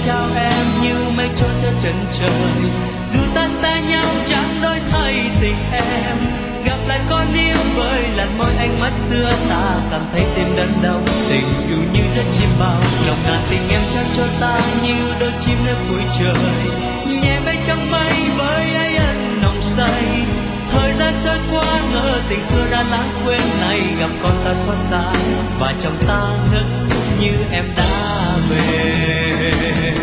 chào em như mây trôi theo chân trời. Dù ta xa nhau chẳng đổi thay tình em, gặp lại con yêu với làn môi ánh mắt xưa, ta cảm thấy tim đớn đau. Tình yêu như giấc chim bao, nồng nàn tình em trao cho ta như đôi chim nơi cuối trời. Nhẹ bay trong mây với ái ân nồng say, thời gian trôi qua ngỡ tình xưa đã lãng quên. Nay gặp con ta xót xa và trong ta ngỡ như em đã về.